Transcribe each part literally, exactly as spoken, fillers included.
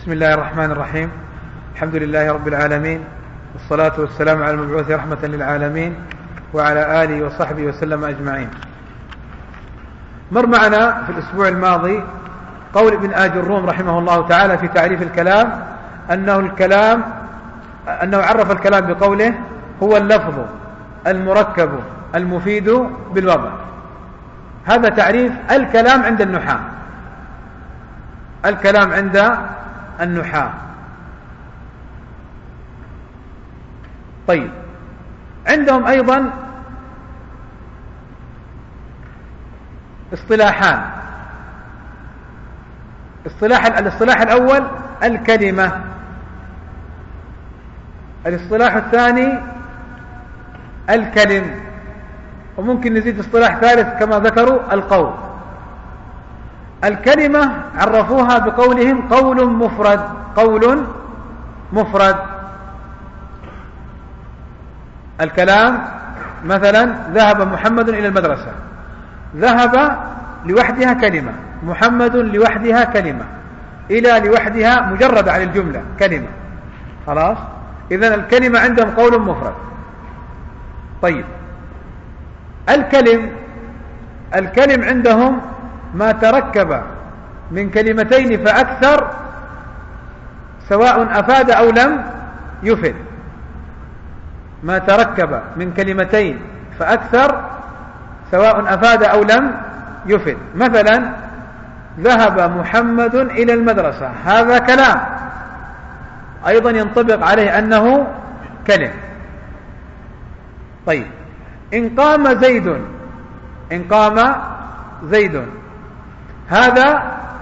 بسم الله الرحمن الرحيم. الحمد لله رب العالمين، والصلاة والسلام على المبعوث رحمة للعالمين وعلى آله وصحبه وسلم أجمعين. مر معنا في الأسبوع الماضي قول ابن آج الروم رحمه الله تعالى في تعريف الكلام أنه الكلام أنه عرف الكلام بقوله هو اللفظ المركب المفيد بالوضع. هذا تعريف الكلام عند النحاة. الكلام عند النحاة. طيب، عندهم أيضا اصطلاحان. اصطلاح الاصطلاح الأول الكلمة، الاصطلاح الثاني الكلم، وممكن نزيد اصطلاح ثالث كما ذكروا القول. الكلمة عرفوها بقولهم قول مفرد. قول مفرد. الكلام مثلا ذهب محمد إلى المدرسة، ذهب لوحدها كلمة، محمد لوحدها كلمة، إلى لوحدها مجرد عن الجملة كلمة. خلاص، إذن الكلمة عندهم قول مفرد. طيب، الكلم الكلم عندهم ما تركب من كلمتين فأكثر سواء أفاد أو لم يفد. ما تركب من كلمتين فأكثر سواء أفاد أو لم يفد. مثلا ذهب محمد إلى المدرسة، هذا كلام، أيضا ينطبق عليه أنه كلم. طيب، إن قام زيد إن قام زيد هذا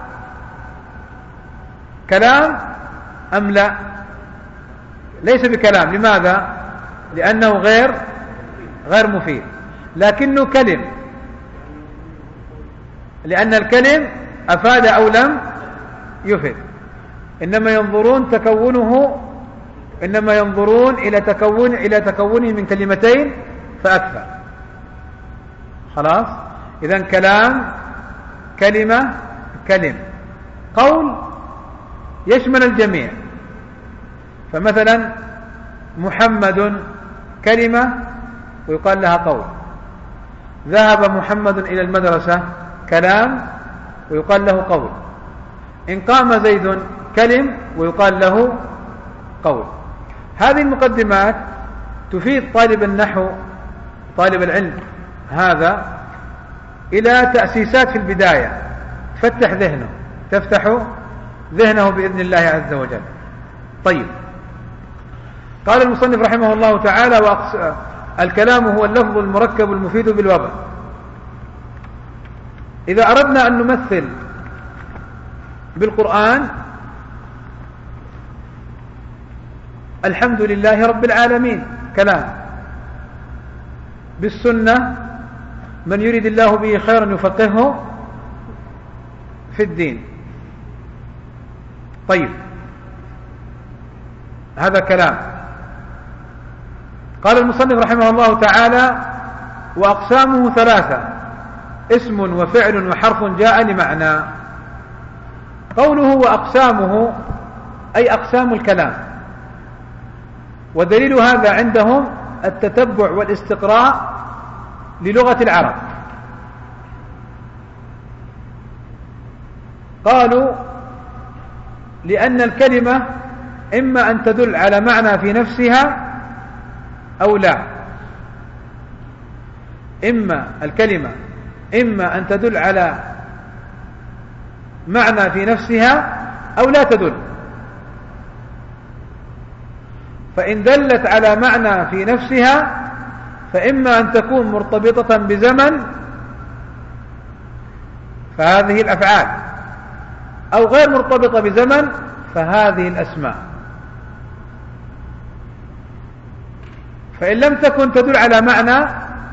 كلام أم لا؟ ليس بكلام. لماذا؟ لأنه غير غير مفيد، لكنه كلم، لأن الكلم أفاد أو لم يفد. إنما ينظرون تكونه إنما ينظرون إلى تكون إلى تكونه من كلمتين فأكثر. خلاص، إذن كلام، كلمة، كلم. قول يشمل الجميع. فمثلا محمد كلمة ويقال لها قول، ذهب محمد إلى المدرسة كلام ويقال له قول، إن قام زيد كلم ويقال له قول. هذه المقدمات تفيد طالب النحو، طالب العلم هذا، إلى تأسيسات في البداية تفتح ذهنه تفتح ذهنه بإذن الله عز وجل. طيب، قال المصنف رحمه الله تعالى: الكلام هو اللفظ المركب المفيد بالوضع. إذا أردنا أن نمثل بالقرآن الحمد لله رب العالمين كلام، بالسنة من يريد الله به خيرا يفقهه في الدين. طيب، هذا كلام. قال المصنف رحمه الله تعالى: وأقسامه ثلاثة: اسم وفعل وحرف جاء لمعنى. قوله وأقسامه أي أقسام الكلام، ودليل هذا عندهم التتبع والاستقراء للغة العرب. قالوا لأن الكلمة إما أن تدل على معنى في نفسها أو لا. إما الكلمة إما أن تدل على معنى في نفسها أو لا تدل. فإن دلت على معنى في نفسها فإما أن تكون مرتبطة بزمن فهذه الأفعال، أو غير مرتبطة بزمن فهذه الأسماء. فإن لم تكن تدل على معنى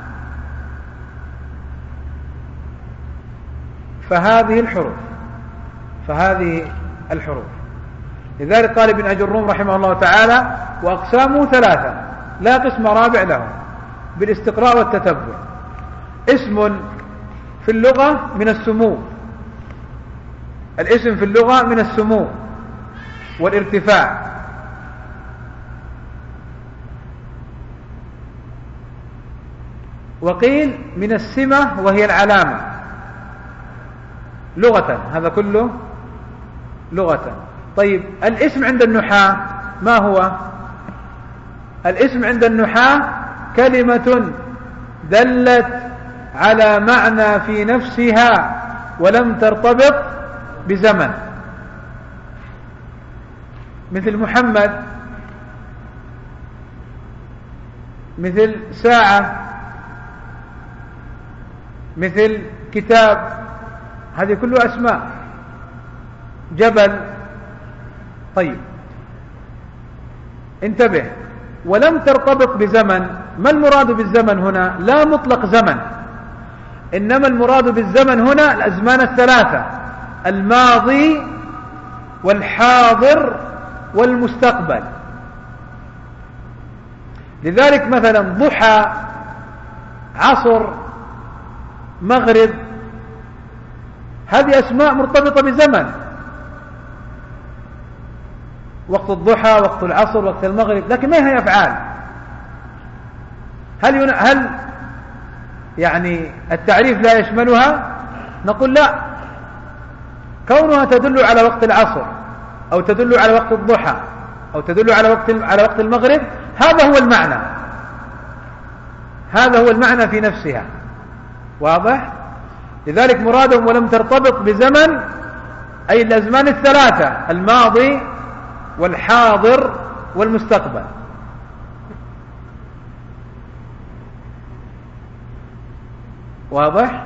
فهذه الحروف فهذه الحروف لذلك قال ابن آج الروم رحمه الله تعالى: وأقسامه ثلاثة، لا قسم رابع له بالاستقراء والتتبع. اسم في اللغة من السمو، الاسم في اللغة من السمو، والارتفاع. وقيل من السمة وهي العلامة لغة، هذا كله لغة. طيب الاسم عند النحاة ما هو؟ الاسم عند النحاة كلمة دلت على معنى في نفسها ولم ترتبط بزمن، مثل محمد، مثل ساعة، مثل كتاب، هذه كلها أسماء. جبل. طيب انتبه، ولم ترتبط بزمن. ما المراد بالزمن هنا؟ لا مطلق زمن، إنما المراد بالزمن هنا الأزمان الثلاثة: الماضي والحاضر والمستقبل. لذلك مثلا ضحى، عصر، مغرب، هذه أسماء مرتبطة بزمن، وقت الضحى، وقت العصر، وقت المغرب، لكن ما هي أفعال. هل ين... هل يعني التعريف لا يشملها؟ نقول لا، كونها تدل على وقت العصر أو تدل على وقت الضحى أو تدل على وقت على وقت المغرب، هذا هو المعنى، هذا هو المعنى في نفسها. واضح؟ لذلك مرادهم ولم ترتبط بزمن أي الأزمان الثلاثة: الماضي والحاضر والمستقبل. واضح؟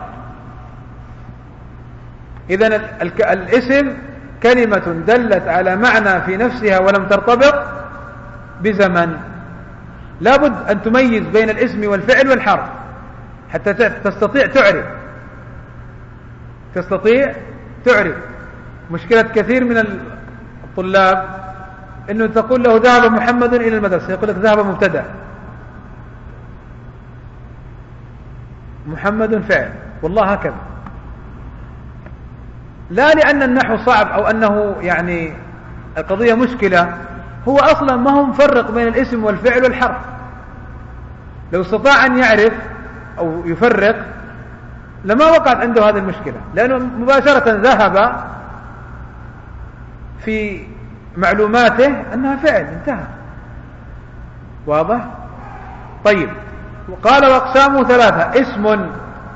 إذن الاسم كلمة دلت على معنى في نفسها ولم ترتبط بزمن. لابد أن تميز بين الاسم والفعل والحرف حتى تستطيع تعرف تستطيع تعرف مشكلة كثير من الطلاب أنه تقول له ذهب محمد إلى المدرسة، يقول لك ذهب مبتدأ، محمد فعل، والله هكذا. لا لأن النحو صعب أو أنه يعني القضية مشكلة، هو أصلا ما هو مفرق بين الاسم والفعل والحرف. لو استطاع أن يعرف أو يفرق لما وقعت عنده هذه المشكلة، لأنه مباشرة ذهب في معلوماته أنها فعل، انتهى. واضح؟ طيب، وقال وأقسامه ثلاثة: اسم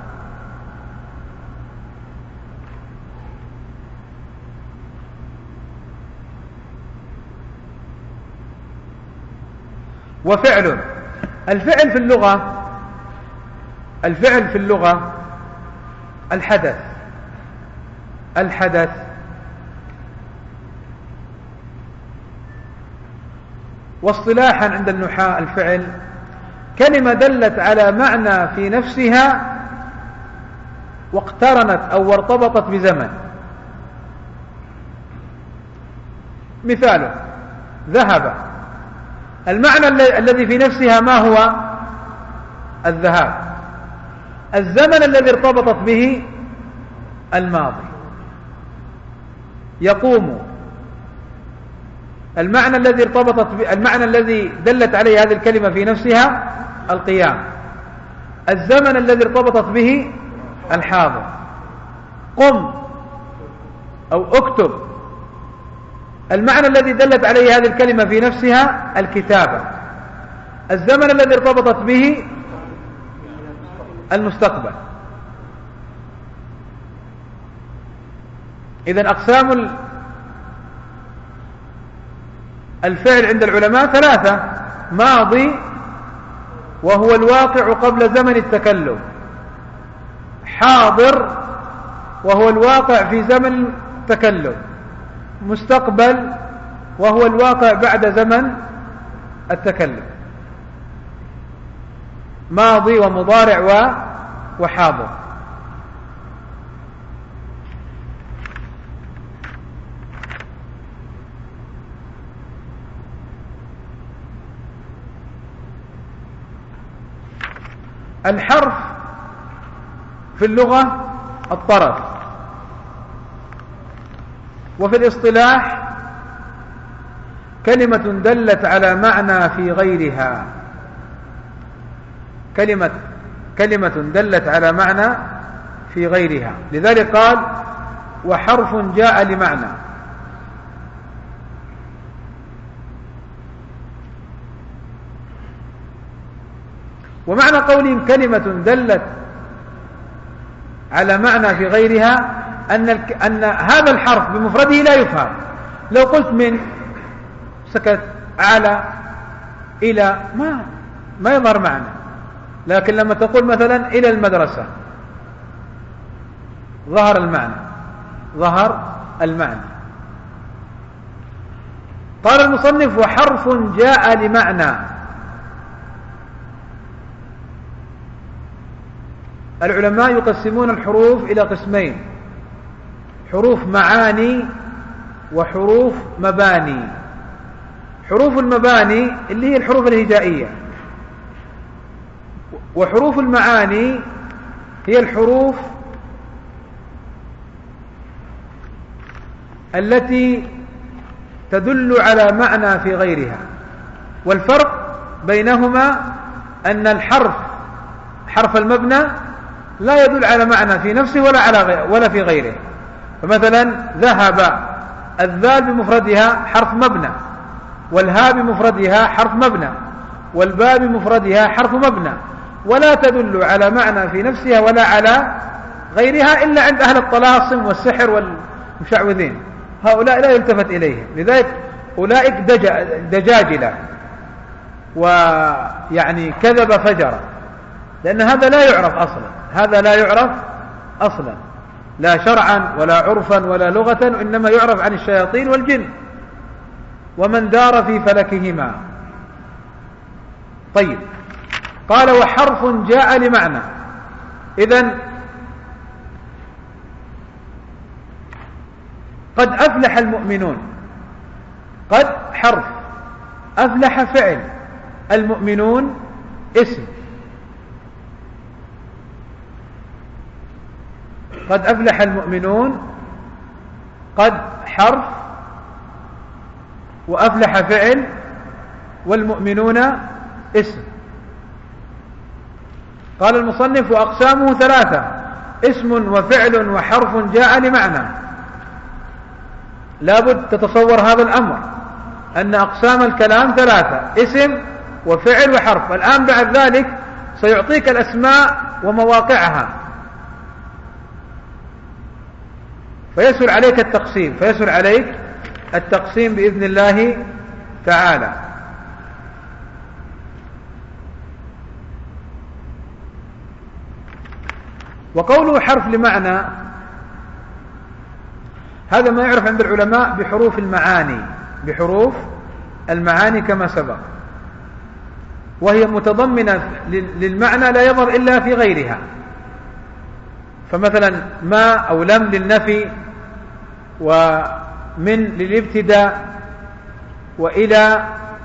وفعل. الفعل في اللغة الفعل في اللغة الحدث الحدث واصطلاحا عند النحاة الفعل كلمة دلت على معنى في نفسها واقترنت أو ارتبطت بزمن. مثاله ذهب، المعنى الذي في نفسها ما هو؟ الذهاب. الزمن الذي ارتبطت به الماضي. يقوم، المعنى الذي ارتبطت ب... المعنى الذي دلت عليه هذه الكلمة في نفسها القيام. الزمن الذي ارتبطت به الحاضر. قم أو اكتب، المعنى الذي دلت عليه هذه الكلمة في نفسها الكتابة. الزمن الذي ارتبطت به المستقبل. إذن أقسام الفعل عند العلماء ثلاثة: ماضي وهو الواقع قبل زمن التكلم، حاضر وهو الواقع في زمن التكلم، مستقبل وهو الواقع بعد زمن التكلم. ماضي ومضارع وحاضر. الحرف في اللغة الطرف، وفي الاصطلاح كلمة دلت على معنى في غيرها. كلمة كلمة دلت على معنى في غيرها، لذلك قال وحرف جاء لمعنى. ومعنى قولهم كلمة دلت على معنى في غيرها أن, أن هذا الحرف بمفرده لا يفهم. لو قلت من سكت على إلى ما ما يظهر معنى، لكن لما تقول مثلا إلى المدرسة ظهر المعنى ظهر المعنى. قال المصنف وحرف جاء لمعنى. العلماء يقسمون الحروف إلى قسمين: حروف معاني وحروف مباني. حروف المباني اللي هي الحروف الهجائية، وحروف المعاني هي الحروف التي تدل على معنى في غيرها. والفرق بينهما أن الحرف حرف المبنى لا يدل على معنى في نفسه ولا على غير ولا في غيره. فمثلا ذهب، الذال بمفردها حرف مبنى، والهاء بمفردها حرف مبنى، والباء بمفردها حرف مبنى، ولا تدل على معنى في نفسها ولا على غيرها إلا عند أهل الطلاسم والسحر والمشعوذين، هؤلاء لا يلتفت إليهم. لذلك أولئك دجاجلة ويعني كذب فجر، لأن هذا لا يعرف أصلا، هذا لا يعرف أصلا لا شرعا ولا عرفا ولا لغة، إنما يعرف عن الشياطين والجن ومن دار في فلكهما. طيب، قال وحرف جاء لمعنى. إذن قد أفلح المؤمنون، قد حرف، أفلح فعل، المؤمنون اسم. قد أفلح المؤمنون، قد حرف، وأفلح فعل، والمؤمنون اسم. قال المصنف وأقسامه ثلاثة: اسم وفعل وحرف جاء لمعنى. لابد تتصور هذا الأمر، أن أقسام الكلام ثلاثة: اسم وفعل وحرف. الآن بعد ذلك سيعطيك الأسماء ومواقعها، فيسهل عليك التقسيم فيسهل عليك التقسيم بإذن الله تعالى. وقوله حرف لمعنى، هذا ما يعرف عند العلماء بحروف المعاني، بحروف المعاني كما سبق، وهي متضمنة للمعنى لا يظهر إلا في غيرها. فمثلا ما أو لم للنفي، ومن للابتداء، وإلى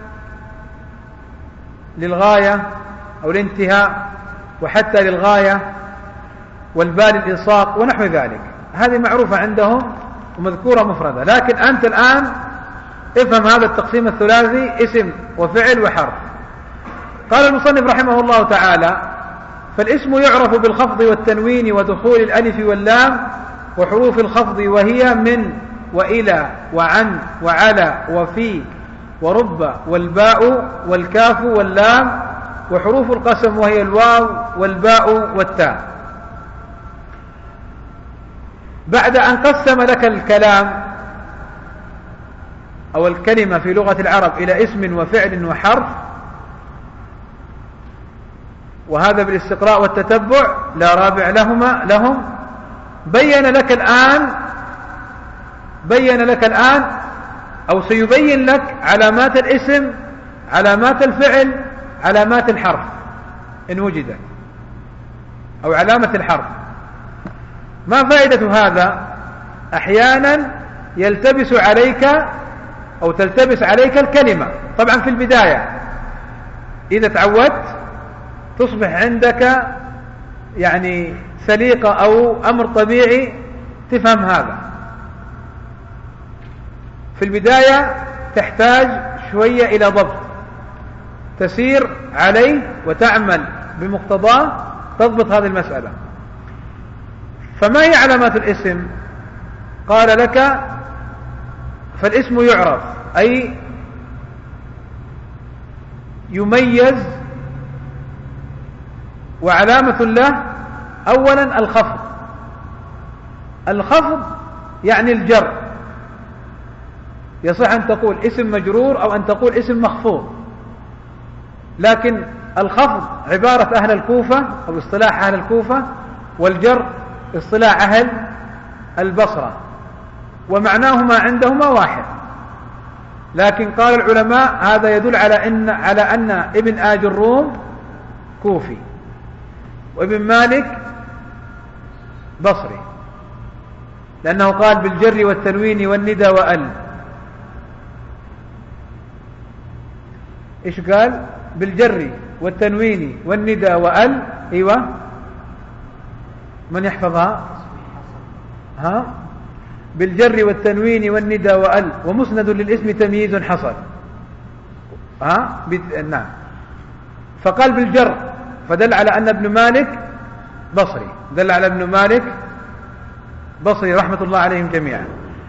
للغاية أو الانتهاء، وحتى للغاية، والباء للإلصاق ونحو ذلك. هذه معروفة عندهم ومذكورة مفردة. لكن أنت الآن افهم هذا التقسيم الثلاثي: اسم وفعل وحرف. قال المصنف رحمه الله تعالى: فالاسم يعرف بالخفض والتنوين ودخول الألف واللام وحروف الخفض، وهي من وإلى وعن وعلى وفي ورب والباء والكاف واللام، وحروف القسم وهي الواو والباء والتاء. بعد أن قسم لك الكلام أو الكلمة في لغة العرب إلى اسم وفعل وحرف، وهذا بالاستقراء والتتبع لا رابع لهما لهم، بين لك الآن بين لك الآن أو سيبين لك علامات الاسم، علامات الفعل، علامات الحرف إن وجدت، أو علامة الحرف. ما فائدة هذا؟ أحيانا يلتبس عليك أو تلتبس عليك الكلمة. طبعا في البداية إذا تعودت تصبح عندك يعني سليقة أو أمر طبيعي تفهم هذا. في البداية تحتاج شوية إلى ضبط تسير عليه وتعمل بمقتضاه تضبط هذه المسألة. فما هي علامات الاسم؟ قال لك فالاسم يعرف أي يميز، وعلامة له أولا الخفض. الخفض يعني الجر، يصح أن تقول اسم مجرور أو أن تقول اسم مخفوض، لكن الخفض عبارة أهل الكوفة أو اصطلاح أهل الكوفة، والجر اصطلاح أهل البصرة، ومعناهما عندهما واحد. لكن قال العلماء هذا يدل على أن على أن ابن آج الروم كوفي وابن مالك بصري، لأنه قال بالجر والتنوين والندى وأل. إيش قال؟ بالجر والتنوين والندى وأل. أيوة، من يحفظها؟ ها؟ بالجر والتنوين والندى وأل ومسند للاسم تمييز حصل. ها؟ بت... نعم. فقال بالجر، فدل على أن ابن مالك بصري، دل على ابن مالك بصري رحمة الله عليهم جميعا.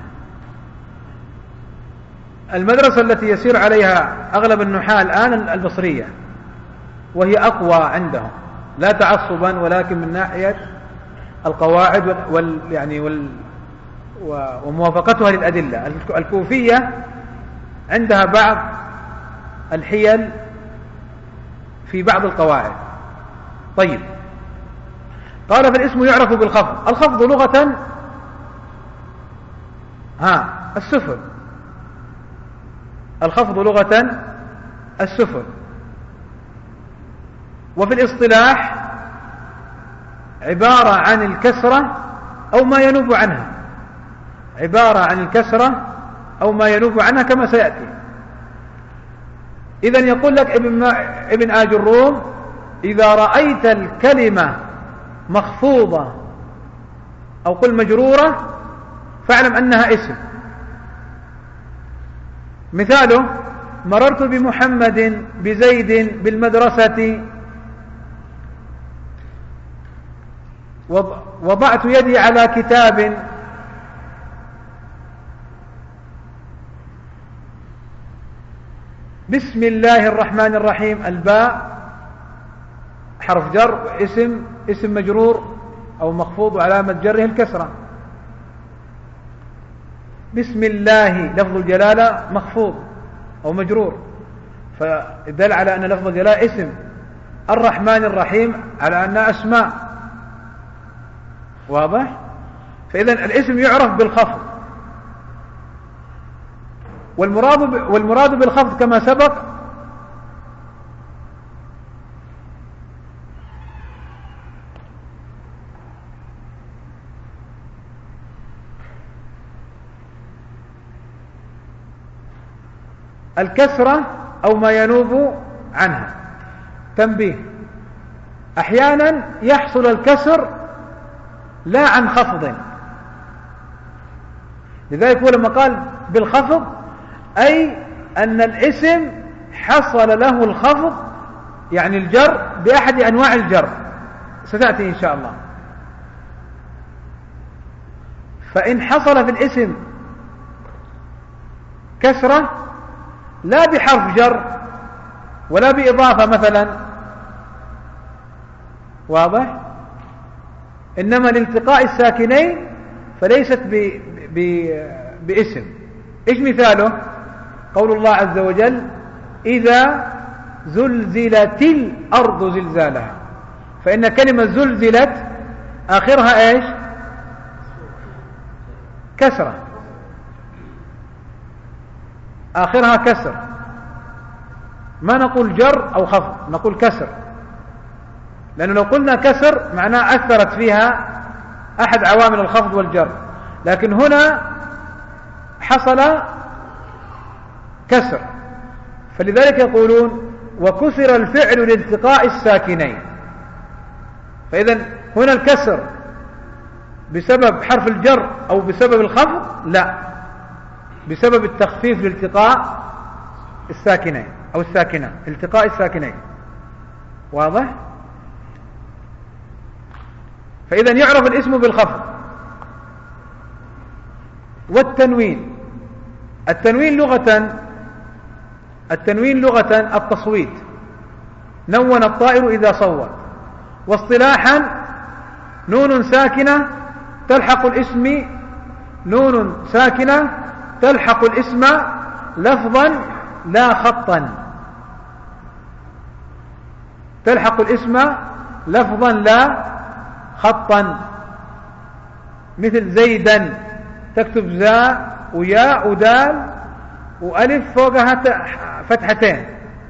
المدرسة التي يسير عليها أغلب النحاة الآن البصرية، وهي أقوى عندهم، لا تعصبا ولكن من ناحية القواعد وال يعني وال وموافقتها للأدلة. الكوفية عندها بعض الحيل في بعض القواعد. طيب، قال فالاسم يعرف بالخفض. الخفض لغة ها السفل، الخفض لغة السفل، وفي الاصطلاح عبارة عن الكسرة أو ما ينوب عنها، عبارة عن الكسرة أو ما ينوب عنها كما سيأتي. إذن يقول لك ابن, ابن آج الروم إذا رأيت الكلمة مخفوضة أو قل مجرورة فاعلم أنها اسم. مثاله مررت بمحمد بزيد بالمدرسة، وضعت يدي على كتاب، بسم الله الرحمن الرحيم. الباء حرف جر، اسم اسم مجرور أو مخفوض وعلامة جره الكسرة. بسم الله لفظ الجلالة مخفوض أو مجرور، فدل على أن لفظ الجلالة اسم. الرحمن الرحيم على أنها أسماء. واضح؟ فإذا الاسم يعرف بالخفض، والمراد والمراد بالخفض كما سبق الكسرة أو ما ينوب عنها. تنبيه: أحيانا يحصل الكسر لا عن خفض، لذلك هو لما قال بالخفض أي أن الاسم حصل له الخفض، يعني الجر بأحد أنواع الجر، ستأتي إن شاء الله. فإن حصل في الاسم كسرة لا بحرف جر ولا بإضافة مثلا، واضح؟ إنما لالتقاء الساكنين فليست ب... ب... باسم. إيش مثاله؟ قول الله عز وجل: إذا زلزلت الأرض زلزالها. فإن كلمة زلزلت آخرها إيش؟ كسرة، آخرها كسر، ما نقول جر أو خفض، نقول كسر، لأنه لو قلنا كسر معناه أثرت فيها أحد عوامل الخفض والجر، لكن هنا حصل كسر، فلذلك يقولون وكسر الفعل لالتقاء الساكنين. فإذا هنا الكسر بسبب حرف الجر أو بسبب الخفض؟ لا، بسبب التخفيف لالتقاء الساكنين أو الساكنة، التقاء الساكنين. واضح؟ فإذا يعرف الاسم بالخفض. والتنوين، التنوين لغة التنوين لغة التصويت، نون الطائر إذا صوت. واصطلاحا نون ساكنة تلحق الاسم نون ساكنة تلحق الاسم لفظا لا خطا، تلحق الاسم لفظا لا خطا، مثل زيدا تكتب زاء وياء ودال وألف فوقها فتحتين،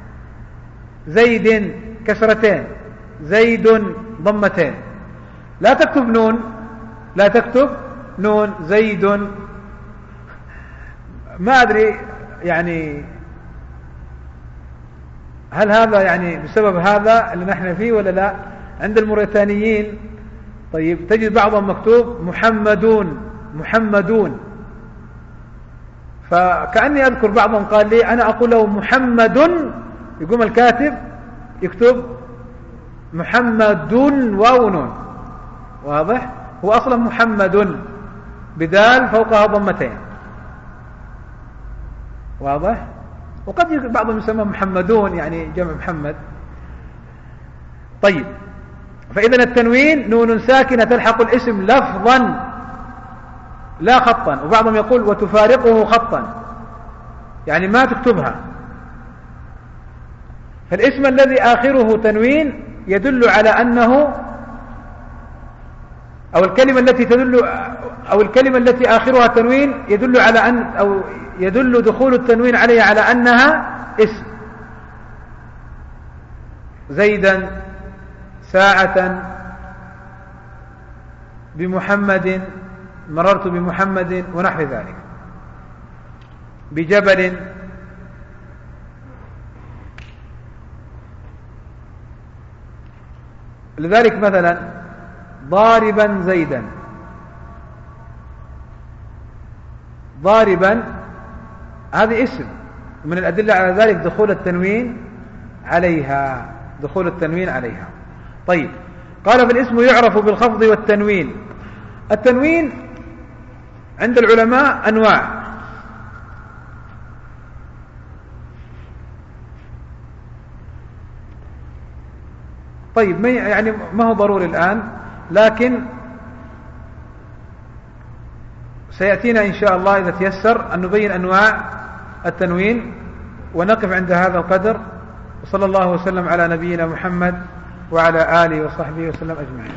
زيد كسرتين، زيد ضمتين. لا تكتب نون، لا تكتب نون زيد. ما أدري يعني هل هذا يعني بسبب هذا اللي نحن فيه ولا لا. عند الموريتانيين طيب تجد بعضهم مكتوب محمدون محمدون، فكأني أذكر بعضهم قال لي أنا أقول له محمد، يقوم الكاتب يكتب محمد واو نون. واضح؟ هو أصلا محمد بدال فوقها ضمتين. واضح؟ وقد بعضهم يسمى محمدون يعني جمع محمد. طيب، فإذا التنوين نون ساكنة تلحق الاسم لفظا لا خطا، وبعضهم يقول وتفارقه خطا، يعني ما تكتبها. فالاسم الذي آخره تنوين يدل على أنه أو الكلمة التي تدل أو الكلمة التي آخرها تنوين يدل على أن أو يدل دخول التنوين عليها على أنها اسم. زيدا، ساعة، بمحمد، مررت بمحمد، ونحو ذلك، بجبل. لذلك مثلا ضاربا زيدا، ضاربا هذه اسم، من الأدلة على ذلك دخول التنوين عليها، دخول التنوين عليها. طيب، قال فالاسم يعرف بالخفض والتنوين. التنوين عند العلماء أنواع. طيب، يعني ما هو ضروري الآن، لكن سيأتينا إن شاء الله إذا تيسر أن نبين أنواع التنوين، ونقف عند هذا القدر. وصلى الله وسلم على نبينا محمد وعلى آله وصحبه وسلم أجمعين.